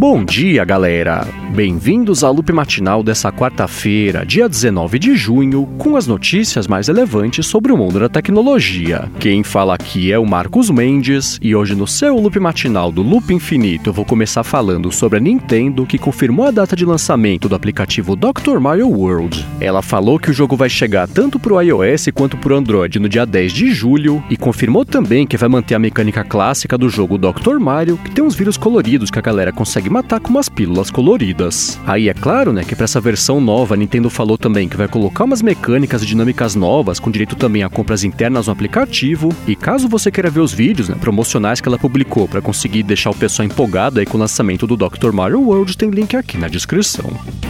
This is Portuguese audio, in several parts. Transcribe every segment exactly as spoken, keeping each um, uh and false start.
Bom dia, galera! Bem-vindos ao Loop Matinal dessa quarta-feira, dia dezenove de junho, com as notícias mais relevantes sobre o mundo da tecnologia. Quem fala aqui é o Marcos Mendes, e hoje no seu Loop Matinal do Loop Infinito eu vou começar falando sobre a Nintendo, que confirmou a data de lançamento do aplicativo doutor Mario World. Ela falou que o jogo vai chegar tanto para o iOS quanto para o Android no dia dez de julho, e confirmou também que vai manter a mecânica clássica do jogo doutor Mario, que tem uns vírus coloridos que a galera consegue matar com umas pílulas coloridas. Aí é claro, né, que para essa versão nova a Nintendo falou também que vai colocar umas mecânicas e dinâmicas novas, com direito também a compras internas no aplicativo, e caso você queira ver os vídeos, né, promocionais que ela publicou para conseguir deixar o pessoal empolgado aí com o lançamento do doutor Mario World, tem link aqui na descrição.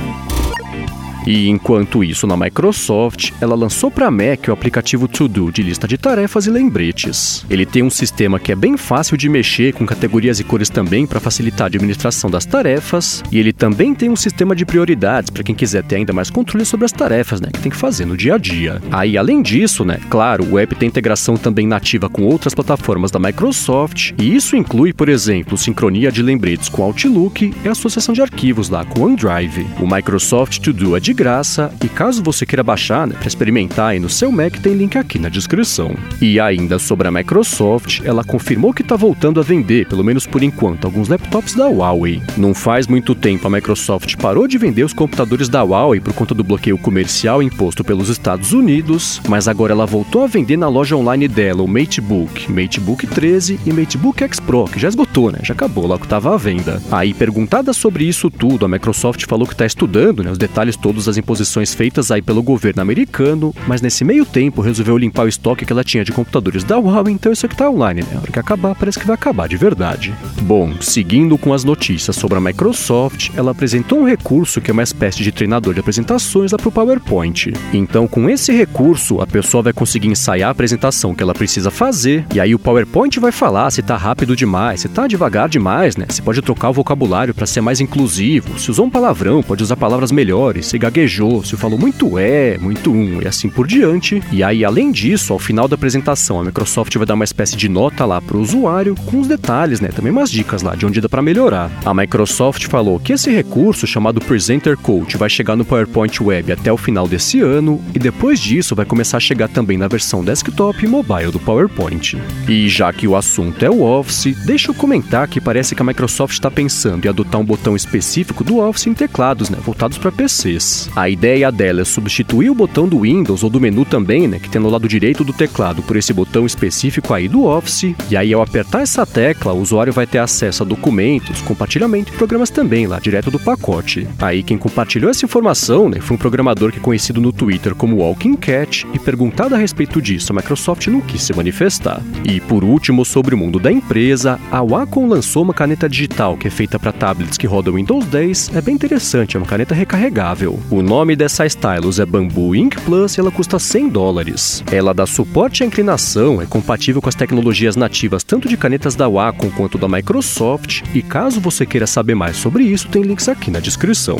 E enquanto isso, na Microsoft, ela lançou para Mac o aplicativo To Do de lista de tarefas e lembretes. Ele tem um sistema que é bem fácil de mexer, com categorias e cores também para facilitar a administração das tarefas, e ele também tem um sistema de prioridades para quem quiser ter ainda mais controle sobre as tarefas, né, que tem que fazer no dia a dia. Aí, além disso, né, claro, o app tem integração também nativa com outras plataformas da Microsoft, e isso inclui, por exemplo, sincronia de lembretes com Outlook e associação de arquivos lá com OneDrive. O Microsoft To Do é de de graça, e caso você queira baixar, né, para experimentar aí no seu Mac, tem link aqui na descrição. E ainda sobre a Microsoft, ela confirmou que está voltando a vender, pelo menos por enquanto, alguns laptops da Huawei. Não faz muito tempo a Microsoft parou de vender os computadores da Huawei por conta do bloqueio comercial imposto pelos Estados Unidos, mas agora ela voltou a vender na loja online dela o MateBook, MateBook treze e MateBook X Pro, que já esgotou, né? Já acabou lá que estava à venda. Aí, perguntada sobre isso tudo, a Microsoft falou que está estudando, né, os detalhes todos das imposições feitas aí pelo governo americano, mas nesse meio tempo resolveu limpar o estoque que ela tinha de computadores da Huawei, então isso aqui tá online, né? A hora que acabar, parece que vai acabar de verdade. Bom, seguindo com as notícias sobre a Microsoft, ela apresentou um recurso que é uma espécie de treinador de apresentações lá pro PowerPoint. Então, com esse recurso, a pessoa vai conseguir ensaiar a apresentação que ela precisa fazer, e aí o PowerPoint vai falar se tá rápido demais, se tá devagar demais, né? Se pode trocar o vocabulário para ser mais inclusivo, se usou um palavrão, pode usar palavras melhores, se gaguejou, se falou muito é, muito um, e assim por diante. E aí, além disso, ao final da apresentação, a Microsoft vai dar uma espécie de nota lá pro usuário, com os detalhes, né, também umas dicas lá de onde dá pra melhorar. A Microsoft falou que esse recurso, chamado Presenter Coach, vai chegar no PowerPoint Web até o final desse ano, e depois disso vai começar a chegar também na versão desktop e mobile do PowerPoint. E já que o assunto é o Office, deixa eu comentar que parece que a Microsoft está pensando em adotar um botão específico do Office em teclados, né, voltados para P Cs. A ideia dela é substituir o botão do Windows ou do menu também, né, que tem no lado direito do teclado, por esse botão específico aí do Office, e aí ao apertar essa tecla, o usuário vai ter acesso a documentos, compartilhamento e programas também lá, direto do pacote. Aí quem compartilhou essa informação, né, foi um programador que é conhecido no Twitter como Walking Cat, e perguntado a respeito disso, a Microsoft não quis se manifestar. E por último, sobre o mundo da empresa, a Wacom lançou uma caneta digital que é feita para tablets que rodam Windows dez, é bem interessante, é uma caneta recarregável. O nome dessa stylus é Bamboo Ink Plus e ela custa cem dólares. Ela dá suporte à inclinação, é compatível com as tecnologias nativas tanto de canetas da Wacom quanto da Microsoft, e caso você queira saber mais sobre isso, tem links aqui na descrição.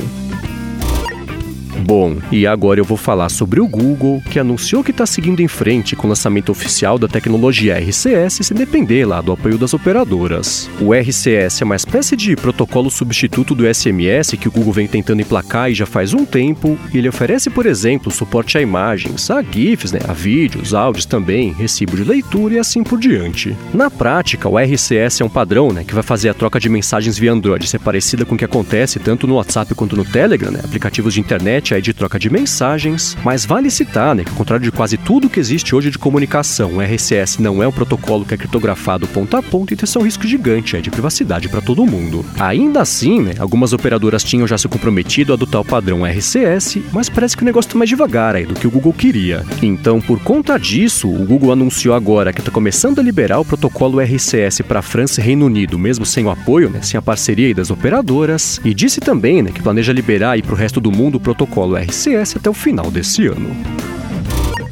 Bom, e agora eu vou falar sobre o Google, que anunciou que está seguindo em frente com o lançamento oficial da tecnologia R C S sem depender lá do apoio das operadoras. O R C S é uma espécie de protocolo substituto do S M S que o Google vem tentando emplacar e já faz um tempo, e ele oferece, por exemplo, suporte a imagens, a GIFs, né, a vídeos, áudios também, recibo de leitura e assim por diante. Na prática, o R C S é um padrão, né, que vai fazer a troca de mensagens via Android ser parecida com o que acontece tanto no WhatsApp quanto no Telegram, né, aplicativos de internet aí de troca de mensagens, mas vale citar, né, que ao contrário de quase tudo que existe hoje de comunicação, o R C S não é um protocolo que é criptografado ponto a ponto e tem um risco gigante aí de privacidade para todo mundo. Ainda assim, né, algumas operadoras tinham já se comprometido a adotar o padrão R C S, mas parece que o negócio está mais devagar aí do que o Google queria. Então, por conta disso, o Google anunciou agora que está começando a liberar o protocolo R C S para a França e Reino Unido, mesmo sem o apoio, né, sem a parceria aí das operadoras, e disse também, né, que planeja liberar para o resto do mundo o protocolo R C S até o final desse ano.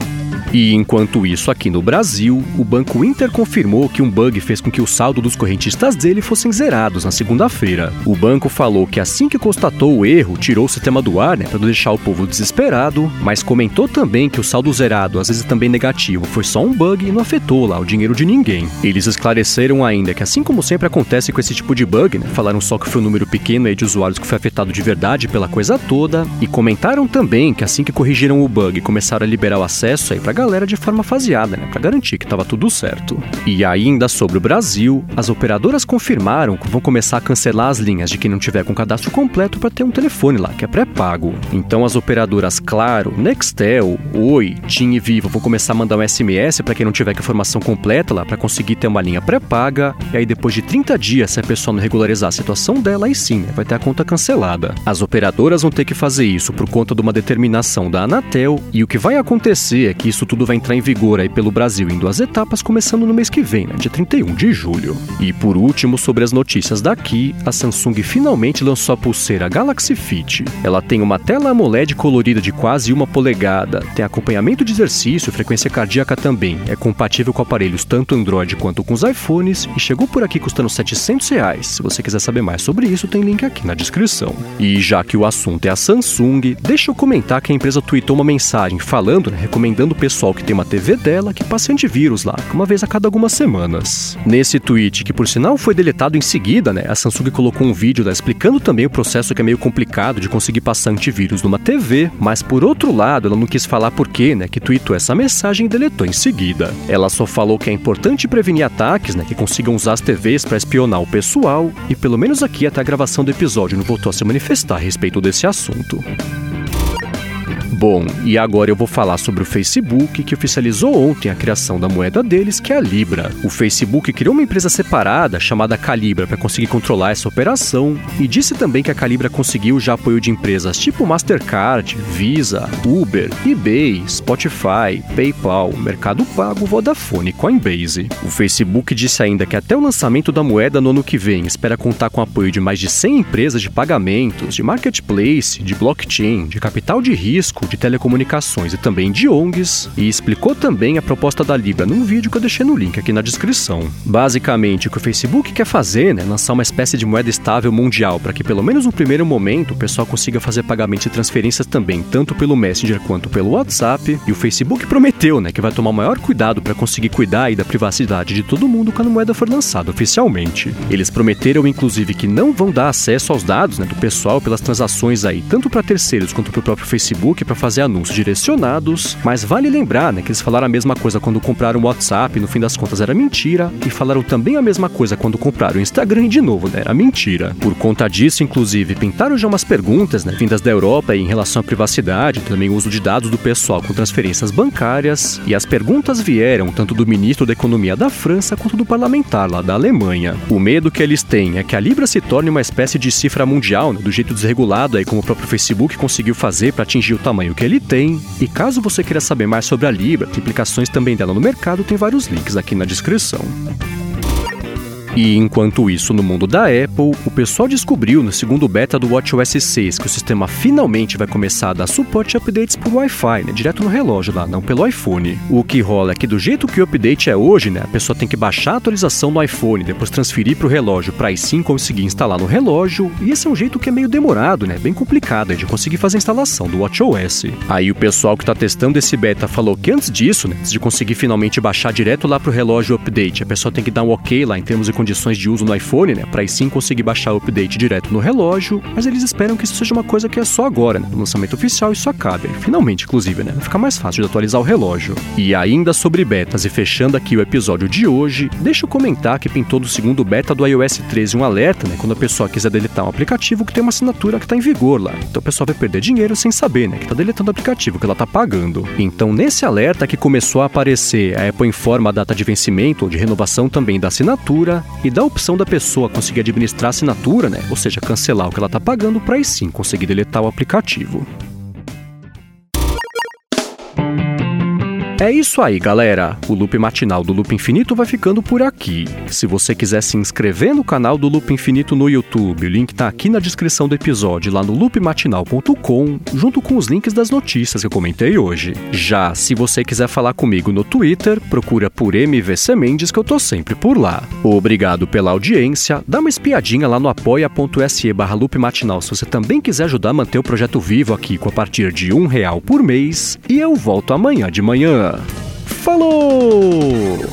E enquanto isso, aqui no Brasil, o Banco Inter confirmou que um bug fez com que o saldo dos correntistas dele fossem zerados na segunda-feira. O banco falou que assim que constatou o erro, tirou o sistema do ar, né, para não deixar o povo desesperado, mas comentou também que o saldo zerado, às vezes também negativo, foi só um bug e não afetou lá o dinheiro de ninguém. Eles esclareceram ainda que, assim como sempre acontece com esse tipo de bug, né, falaram só que foi um número pequeno aí de usuários que foi afetado de verdade pela coisa toda, e comentaram também que assim que corrigiram o bug, começaram a liberar o acesso aí pra galera de forma faseada, né, pra garantir que tava tudo certo. E ainda sobre o Brasil, as operadoras confirmaram que vão começar a cancelar as linhas de quem não tiver com cadastro completo para ter um telefone lá, que é pré-pago. Então as operadoras Claro, Nextel, Oi, TIM e Vivo vão começar a mandar um S M S para quem não tiver com a informação completa lá para conseguir ter uma linha pré-paga, e aí depois de trinta dias, se a pessoa não regularizar a situação dela, aí sim, né, vai ter a conta cancelada. As operadoras vão ter que fazer isso por conta de uma determinação da Anatel, e o que vai acontecer é que isso tudo vai entrar em vigor aí pelo Brasil em duas etapas, começando no mês que vem, né, dia trinta e um de julho. E por último, sobre as notícias daqui, a Samsung finalmente lançou a pulseira Galaxy Fit. Ela tem uma tela AMOLED colorida de quase uma polegada, tem acompanhamento de exercício, frequência cardíaca também, é compatível com aparelhos tanto Android quanto com os iPhones e chegou por aqui custando setecentos reais. Se você quiser saber mais sobre isso, tem link aqui na descrição. E já que o assunto é a Samsung, deixa eu comentar que a empresa tweetou uma mensagem falando, né, recomendando o pessoal que tem uma T V dela que passe antivírus lá, uma vez a cada algumas semanas. Nesse tweet, que por sinal foi deletado em seguida, né, a Samsung colocou um vídeo lá explicando também o processo que é meio complicado de conseguir passar antivírus numa T V, mas por outro lado, ela não quis falar por quê, né, que tweetou essa mensagem e deletou em seguida. Ela só falou que é importante prevenir ataques, né, que consigam usar as T Vs para espionar o pessoal, e pelo menos aqui até a gravação do episódio não voltou a se manifestar a respeito desse assunto. Bom, e agora eu vou falar sobre o Facebook, que oficializou ontem a criação da moeda deles, que é a Libra. O Facebook criou uma empresa separada chamada Calibra para conseguir controlar essa operação e disse também que a Calibra conseguiu já apoio de empresas tipo Mastercard, Visa, Uber, eBay, Spotify, PayPal, Mercado Pago, Vodafone e Coinbase. O Facebook disse ainda que até o lançamento da moeda no ano que vem espera contar com o apoio de mais de cem empresas de pagamentos, de marketplace, de blockchain, de capital de risco, de telecomunicações e também de O N Gs, e explicou também a proposta da Libra num vídeo que eu deixei no link aqui na descrição. Basicamente, o que o Facebook quer fazer, né, é lançar uma espécie de moeda estável mundial para que pelo menos no primeiro momento o pessoal consiga fazer pagamentos e transferências também, tanto pelo Messenger quanto pelo WhatsApp, e o Facebook prometeu, né, que vai tomar o maior cuidado para conseguir cuidar aí da privacidade de todo mundo quando a moeda for lançada oficialmente. Eles prometeram, inclusive, que não vão dar acesso aos dados, né, do pessoal pelas transações aí, tanto para terceiros quanto para o próprio Facebook, para fazer anúncios direcionados, mas vale lembrar, né, que eles falaram a mesma coisa quando compraram o WhatsApp, e no fim das contas era mentira, e falaram também a mesma coisa quando compraram o Instagram, e de novo, né, era mentira. Por conta disso, inclusive, pintaram já umas perguntas, né, vindas da Europa em relação à privacidade, também o uso de dados do pessoal com transferências bancárias, e as perguntas vieram tanto do ministro da Economia da França quanto do parlamentar lá da Alemanha. O medo que eles têm é que a Libra se torne uma espécie de cifra mundial, né, do jeito desregulado aí como o próprio Facebook conseguiu fazer para atingir o tamanho que ele tem, e caso você queira saber mais sobre a Libra, as implicações também dela no mercado, tem vários links aqui na descrição. E enquanto isso, no mundo da Apple, o pessoal descobriu no segundo beta do WatchOS seis que o sistema finalmente vai começar a dar suporte a updates por Wi-Fi, né, direto no relógio lá, não pelo iPhone. O que rola é que do jeito que o update é hoje, né, a pessoa tem que baixar a atualização no iPhone, depois transferir para o relógio para aí sim conseguir instalar no relógio, e esse é um jeito que é meio demorado, né, bem complicado de conseguir fazer a instalação do WatchOS. Aí o pessoal que está testando esse beta falou que antes disso, né, antes de conseguir finalmente baixar direto lá para o relógio o update, a pessoa tem que dar um ok lá em termos de condições de uso no iPhone, né, para aí sim conseguir baixar o update direto no relógio, mas eles esperam que isso seja uma coisa que é só agora, né, no lançamento oficial isso acabe, finalmente, inclusive, né, vai ficar mais fácil de atualizar o relógio. E ainda sobre betas, e fechando aqui o episódio de hoje, deixa eu comentar que pintou do segundo beta do iOS treze um alerta, né, quando a pessoa quiser deletar um aplicativo que tem uma assinatura que está em vigor lá, então a pessoa vai perder dinheiro sem saber, né, que está deletando o aplicativo que ela está pagando. Então nesse alerta que começou a aparecer, a Apple informa a data de vencimento ou de renovação também da assinatura, e dá opção da pessoa conseguir administrar a assinatura, né? Ou seja, cancelar o que ela está pagando para aí sim conseguir deletar o aplicativo. É isso aí, galera. O Loop Matinal do Loop Infinito vai ficando por aqui. Se você quiser se inscrever no canal do Loop Infinito no YouTube, o link tá aqui na descrição do episódio, lá no loop matinal ponto com, junto com os links das notícias que eu comentei hoje. Já se você quiser falar comigo no Twitter, procura por M V C Mendes que eu tô sempre por lá. Obrigado pela audiência, dá uma espiadinha lá no apoia.se barra Loop Matinal se você também quiser ajudar a manter o projeto vivo aqui com a partir de um real por mês, e eu volto amanhã de manhã. Falou!